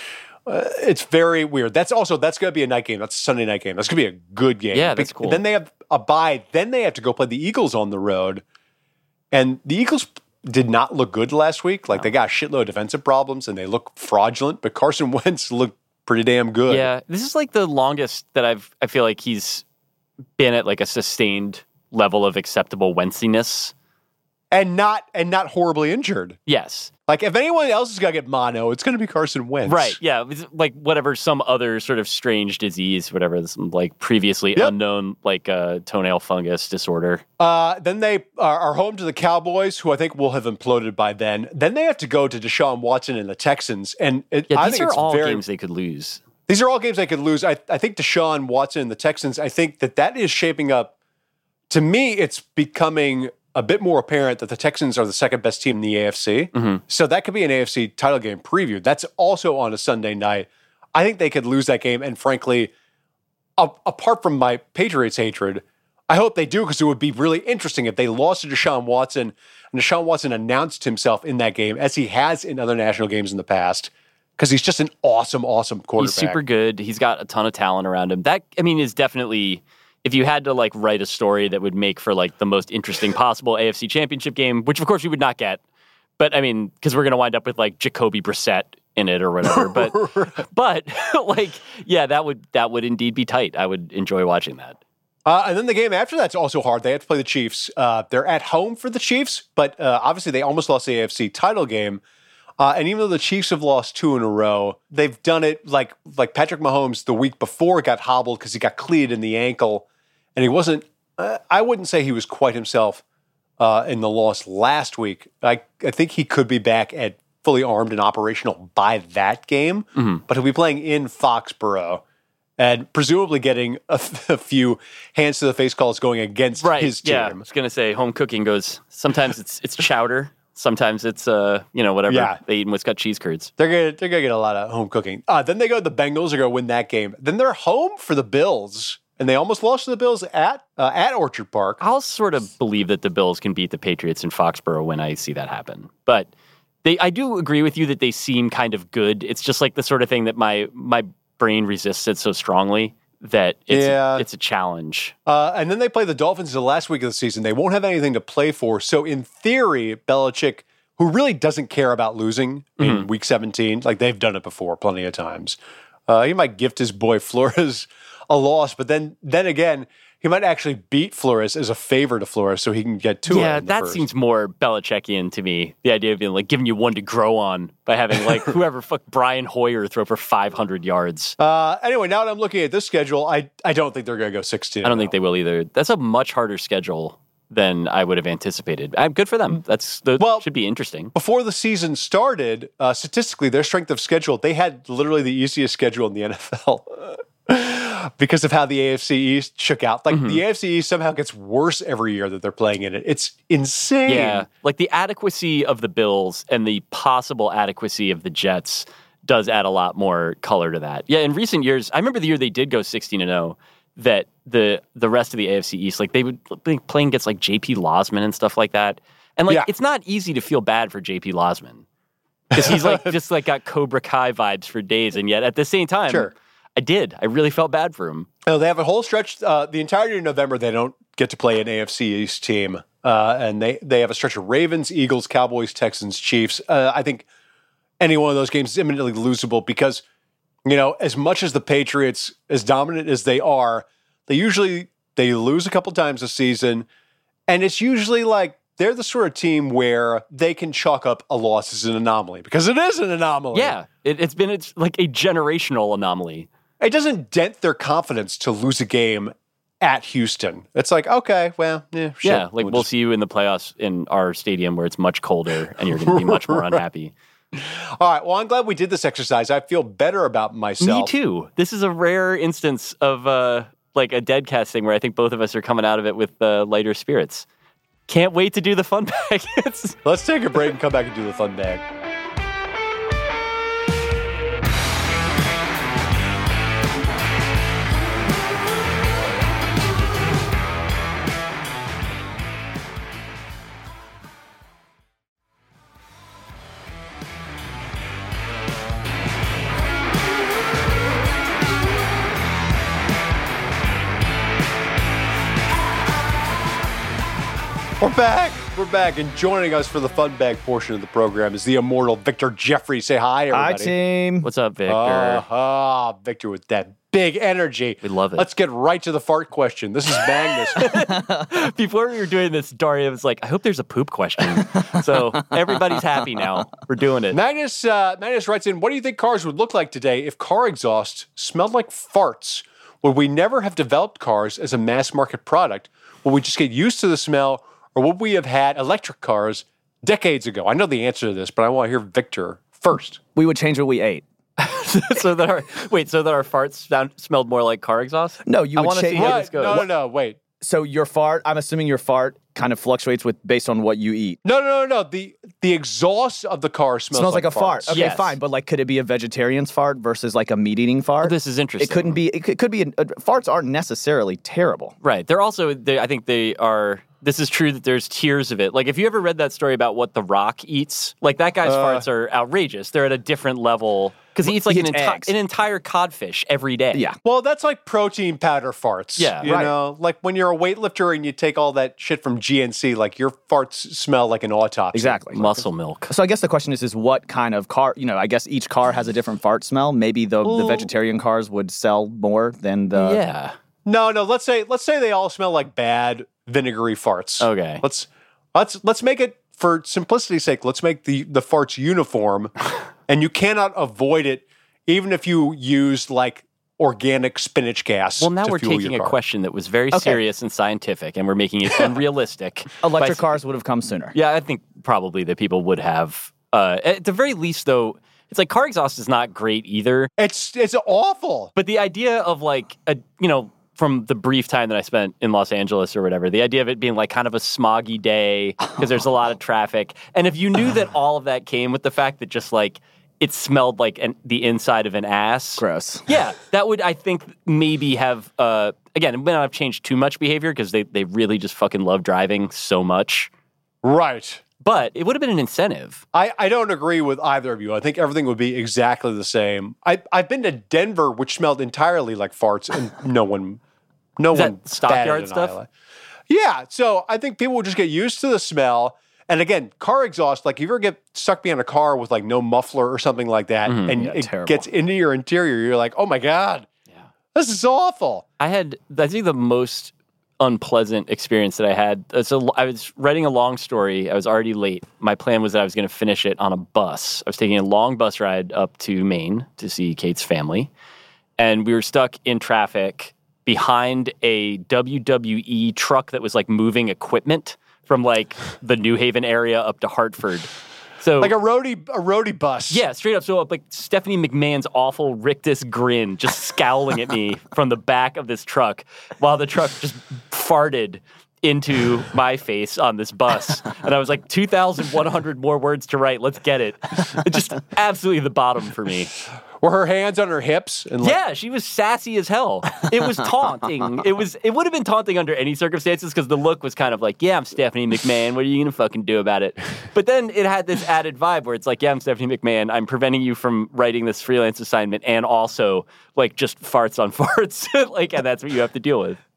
uh, it's very weird. That's also, that's going to be a night game. That's a Sunday night game. That's going to be a good game. Yeah, that's Be- cool. Then they have a bye. Then they have to go play the Eagles on the road. And the Eagles did not look good last week. Like, they got a shitload of defensive problems and they look fraudulent, but Carson Wentz looked pretty damn good. Yeah, this is like the longest that I've, I feel like he's been at like a sustained level of acceptable Wentziness. And not and not horribly injured. Yes. Like, if anyone else is going to get mono, it's going to be Carson Wentz. Right. Yeah. It's like whatever, some other sort of strange disease, whatever, some like previously Yep. unknown, like uh, toenail fungus disorder. Uh, then they are, are home to the Cowboys, who I think will have imploded by then. Then they have to go to Deshaun Watson and the Texans. And it, Yeah, I these think are it's all very, games they could lose. These are all games they could lose. I, I think Deshaun Watson and the Texans, I think that that is shaping up. To me, it's becoming a bit more apparent that the Texans are the second best team in the A F C. Mm-hmm. So that could be an A F C title game preview. That's also on a Sunday night. I think they could lose that game. And frankly, a- apart from my Patriots hatred, I hope they do, because it would be really interesting if they lost to Deshaun Watson and Deshaun Watson announced himself in that game, as he has in other national games in the past, because he's just an awesome, awesome quarterback. He's super good. He's got a ton of talent around him. That, I mean, is definitely, if you had to like write a story that would make for like the most interesting possible A F C championship game, which of course we would not get, but I mean, because we're going to wind up with like Jacoby Brissett in it or whatever. But, but like, yeah, that would, that would indeed be tight. I would enjoy watching that. Uh, and then the game after that's also hard. They have to play the Chiefs. Uh, they're at home for the Chiefs, but uh, obviously they almost lost the A F C title game. Uh, and even though the Chiefs have lost two in a row, they've done it like like Patrick Mahomes the week before got hobbled because he got cleated in the ankle, and he wasn't. Uh, I wouldn't say he was quite himself uh, in the loss last week. I I think he could be back at fully armed and operational by that game, Mm-hmm. but he'll be playing in Foxborough. And presumably getting a, f- a few hands to the face calls going against Right. his team. Yeah. I was going to say home cooking goes, sometimes it's it's chowder. Sometimes it's, uh, you know, whatever Yeah. they eat in Wisconsin cheese curds. They're gonna they're gonna get a lot of home cooking. Uh, then they go to the Bengals. They're gonna win that game. Then they're home for the Bills, and they almost lost to the Bills at uh, at Orchard Park. I'll sort of believe that the Bills can beat the Patriots in Foxborough when I see that happen. But they, I do agree with you that they seem kind of good. It's just like the sort of thing that my my brain resists it so strongly that it's, Yeah. it's a challenge. Uh, and then they play the Dolphins the last week of the season. They won't have anything to play for. So in theory, Belichick, who really doesn't care about losing in Mm-hmm. week seventeen, like they've done it before plenty of times, uh, he might gift his boy Flores a loss. But then then again, he might actually beat Flores as a favor to Flores so he can get two. Yeah, in the that first. seems more Belichickian to me. The idea of being like giving you one to grow on by having like whoever fuck Brian Hoyer throw for five hundred yards. Uh, anyway, now that I'm looking at this schedule, I, I don't think they're going to go sixteen. I don't think they will either. That's a much harder schedule than I would have anticipated. I'm good for them. That's that Well- should be interesting. Before the season started, uh, statistically, their strength of schedule, they had literally the easiest schedule in the N F L because of how the A F C East shook out. Like the A F C East somehow gets worse every year that they're playing in it. It's insane. Yeah, like the adequacy of the Bills and the possible adequacy of the Jets does add a lot more color to that. Yeah, in recent years, I remember the year they did go sixteen and oh, that the the rest of the A F C East, like they would be playing against like J P Losman and stuff like that. And like Yeah. it's not easy to feel bad for J P Losman because he's like just like got Cobra Kai vibes for days, and yet at the same time, Sure. I did. I really felt bad for him. No, they have a whole stretch. Uh, the entirety of November, they don't get to play an A F C East team. Uh, and they, they have a stretch of Ravens, Eagles, Cowboys, Texans, Chiefs. Uh, I think any one of those games is imminently losable because, you know, as much as the Patriots, as dominant as they are, they usually they lose a couple times a season. And it's usually like they're the sort of team where they can chalk up a loss as an anomaly because it is an anomaly. Yeah, it, it's been it's like a generational anomaly. It doesn't dent their confidence to lose a game at Houston. It's like, okay, well, yeah, shit. Yeah, like we'll, just- see you in the playoffs in our stadium where it's much colder and you're going to be much more unhappy. All right, well, I'm glad we did this exercise. I feel better about myself. Me too. This is a rare instance of uh, like a dead casting where I think both of us are coming out of it with uh, lighter spirits. Can't wait to do the fun bag. It's- Let's take a break and come back and do the fun bag. We're back. We're back. And joining us for the fun bag portion of the program is the immortal Victor Jeffrey. Say hi, everybody. Hi, team. What's up, Victor? Ah, uh, uh, Victor with that big energy. We love it. Let's get right to the fart question. This is Magnus. Before we were doing this, Daria was like, I hope there's a poop question. So everybody's happy now. We're doing it. Magnus, uh, Magnus writes in, what do you think cars would look like today if car exhaust smelled like farts? Would we never have developed cars as a mass market product? Would we just get used to the smell? Or would we have had electric cars decades ago? I know the answer to this, but I want to hear Victor first. We would change what we ate. so that our wait, so that our farts sound, smelled more like car exhaust? No, you I would want to see change. how What? this goes. No, no, no, wait. So your fart, I'm assuming your fart kind of fluctuates with based on what you eat. No, no, no, no. The the exhaust of the car smells, Smells like, like a fart. farts. Okay, Yes. fine. But like, could it be a vegetarian's fart versus like a meat-eating fart? Oh, this is interesting. It couldn't be. It could, could be. Uh, farts aren't necessarily terrible. Right. They're also, they, I think they are, this is true that there's tiers of it. Like, if you ever read that story about what The Rock eats, like, that guy's Uh. farts are outrageous. They're at a different level. Because he eats, like, He an, eats enti- eggs. an entire codfish every day. Yeah. Well, that's like protein powder farts. Yeah, you right. know, like when you're a weightlifter and you take all that shit from G N C, like your farts smell like an autopsy. Exactly. Muscle milk. So I guess the question is, is what kind of car? You know, I guess each car has a different fart smell. Maybe the the Ooh. vegetarian cars would sell more than the. yeah. No, no. Let's say let's say they all smell like bad vinegary farts. Okay. Let's let's let's make it for simplicity's sake. Let's make the the farts uniform, and you cannot avoid it, even if you used like organic spinach gas. Well, now to we're fuel taking your a car. question that was very Okay. serious and scientific, and we're making it unrealistic. Electric By- cars would have come sooner. Yeah, I think probably that people would have. Uh, at the very least, though, it's like car exhaust is not great either. It's it's awful. But the idea of like a, you know, from the brief time that I spent in Los Angeles or whatever, the idea of it being like kind of a smoggy day because there's a lot of traffic, and if you knew that all of that came with the fact that just like it smelled like an, the inside of an ass. Gross. Yeah, that would, I think, maybe have, uh, again, it may not have changed too much behavior because they, they really just fucking love driving so much. Right. But it would have been an incentive. I, I don't agree with either of you. I think everything would be exactly the same. I, I've been to Denver, which smelled entirely like farts, and no one, no Is one that stockyard batted an stuff? eyelash. Yeah, so I think people would just get used to the smell. And again, car exhaust, like if you ever get stuck behind a car with like no muffler or something like that, Mhm. and Yeah, it terrible. gets into your interior, you're like, oh my God, Yeah. this is awful. I had, I think the most unpleasant experience that I had, uh, so I was writing a long story. I was already late. My plan was that I was going to finish it on a bus. I was taking a long bus ride up to Maine to see Kate's family. And we were stuck in traffic behind a W W E truck that was like moving equipment from like the New Haven area up to Hartford. So Like a roadie, a roadie bus. yeah, straight up. So like Stephanie McMahon's awful rictus grin just scowling at me from the back of this truck while the truck just farted into my face on this bus. And I was like, two thousand one hundred more words to write. Let's get it. It's just absolutely the bottom for me. Were her hands on her hips? And like, Yeah, she was sassy as hell. It was taunting. It was. It would have been taunting under any circumstances because the look was kind of like, yeah, I'm Stephanie McMahon. What are you going to fucking do about it? But then it had this added vibe where it's like, yeah, I'm Stephanie McMahon. I'm preventing you from writing this freelance assignment and also like just farts on farts. like, and that's what you have to deal with.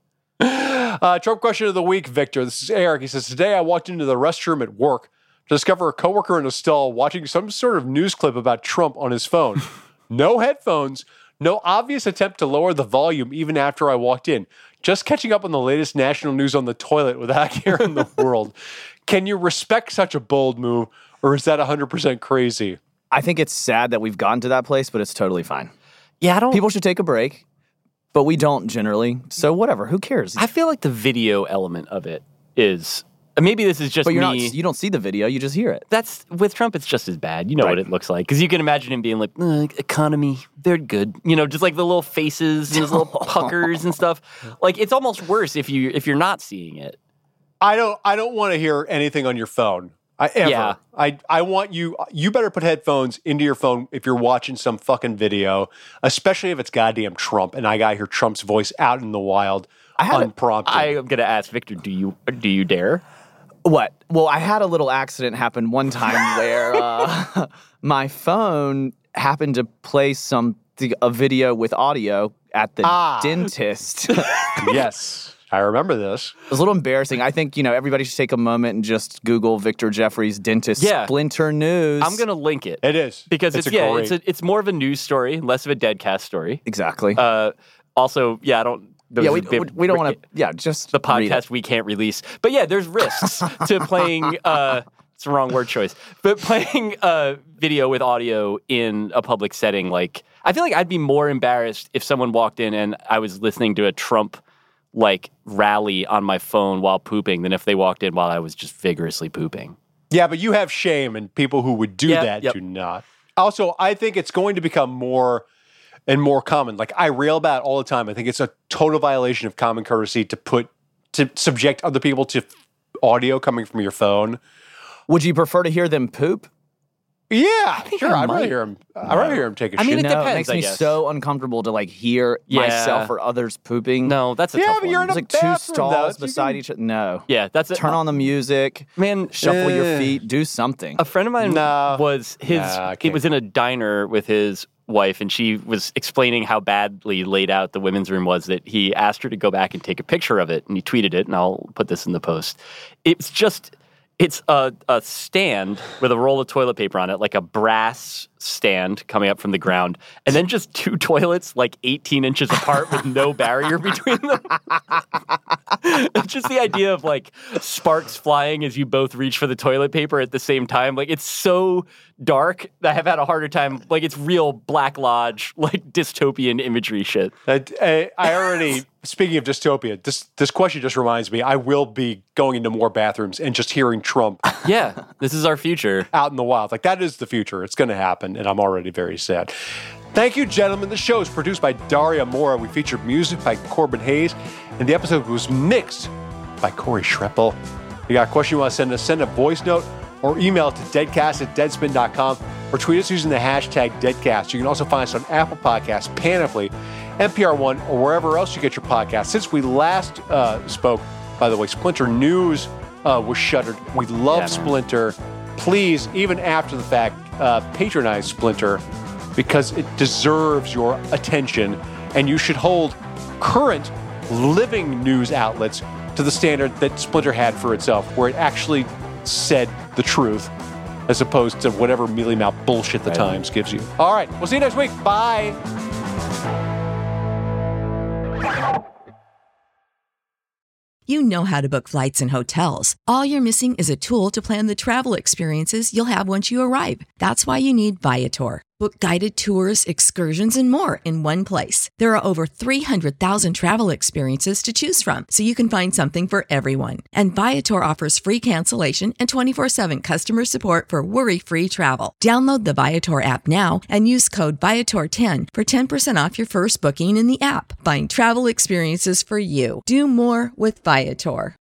Uh, Trump question of the week, Victor. This is Eric. He says, today I walked into the restroom at work to discover a coworker in a stall watching some sort of news clip about Trump on his phone. No headphones, no obvious attempt to lower the volume even after I walked in. Just catching up on the latest national news on the toilet without caring the world. Can you respect such a bold move, or is that one hundred percent crazy? I think it's sad that we've gotten to that place, but it's totally fine. Yeah, I don't. People should take a break, but we don't generally. So whatever, who cares? I feel like the video element of it is. Maybe this is just but you're me. not. You don't see the video. You just hear it. That's with Trump. It's just as bad. You know Right. what it looks like because you can imagine him being like, "Uh, economy, they're good. You know, just like the little faces and his little puckers and stuff. Like it's almost worse if you if you're not seeing it. I don't. I don't want to hear anything on your phone. I, ever. Yeah. I. I want you. You better put headphones into your phone if you're watching some fucking video, especially if it's goddamn Trump, and I got to hear Trump's voice out in the wild, I had a- unprompted. I am gonna ask Victor, do you do you dare? What? Well, I had a little accident happen one time where uh, my phone happened to play some a video with audio at the Ah. dentist. yes. I remember this. It was a little embarrassing. I think, you know, everybody should take a moment and just Google Victor Jeffries dentist Yeah. splinter news. I'm going to link it. It is. Because it's, it's, a yeah, great... it's, a, it's more of a news story, less of a deadcast story. Exactly. Uh, also, yeah, I don't... Yeah, we, we, we don't want to, yeah, just The read it. podcast we can't release. But yeah, there's risks to playing... Uh, it's the wrong word choice. But playing uh, video with audio in a public setting, like... I feel like I'd be more embarrassed if someone walked in and I was listening to a Trump... like rally on my phone while pooping than if they walked in while I was just vigorously pooping. Yeah, but you have shame, and people who would do Yeah, that yep. do not. Also, I think it's going to become more and more common. Like I rail about it all the time. I think it's a total violation of common courtesy to put to subject other people to audio coming from your phone. Would you prefer to hear them poop? Yeah, sure. I I'd rather might. hear him. I'd rather hear him take a I mean, shit. it no, depends, it makes I me guess. so uncomfortable to like hear Yeah. myself or others pooping. No, that's a Yeah, tough but one. you're in a There's like two bathroom, though. stalls You beside can- each other. No. Yeah, that's it. Turn on the music, Man, shuffle your Eh. feet, do something. a friend of mine No. was his. Nah, I he can't. was in a diner with his wife, and she was explaining how badly laid out the women's room was. That he asked her to go back and take a picture of it, and he tweeted it. And I'll put this in the post. It's just. It's a, a stand with a roll of toilet paper on it, like a brass stand coming up from the ground, and then just two toilets like eighteen inches apart with no barrier between them. It's just the idea of like sparks flying as you both reach for the toilet paper at the same time. Like it's so dark that I have had a harder time. Like it's real Black Lodge, like dystopian imagery shit. I, I, I already, speaking of dystopia, this this question just reminds me, I will be going into more bathrooms and just hearing Trump Yeah, this is our future. out in the wild. Like, that is the future. It's going to happen, and I'm already very sad. Thank you, gentlemen. The show is produced by Daria Mora. We featured music by Corbin Hayes, and the episode was mixed by Corey Schreppel. You got a question you want to send us, send a voice note or email to deadcast at deadspin dot com or tweet us using the hashtag deadcast. You can also find us on Apple Podcasts, Panoply, N P R One, or wherever else you get your podcasts. Since we last uh, spoke, by the way, Splinter News uh, was shuttered. We love Yeah, man. Splinter. Please, even after the fact, uh, patronize Splinter because it deserves your attention, and you should hold current living news outlets to the standard that Splinter had for itself, where it actually said the truth as opposed to whatever mealy-mouth bullshit the Right. Times gives you. All right, we'll see you next week. Bye. You know how to book flights and hotels. All you're missing is a tool to plan the travel experiences you'll have once you arrive. That's why you need Viator. Book guided tours, excursions, and more in one place. There are over three hundred thousand travel experiences to choose from, so you can find something for everyone. And Viator offers free cancellation and twenty-four seven customer support for worry-free travel. Download the Viator app now and use code Viator ten for ten percent off your first booking in the app. Find travel experiences for you. Do more with Viator.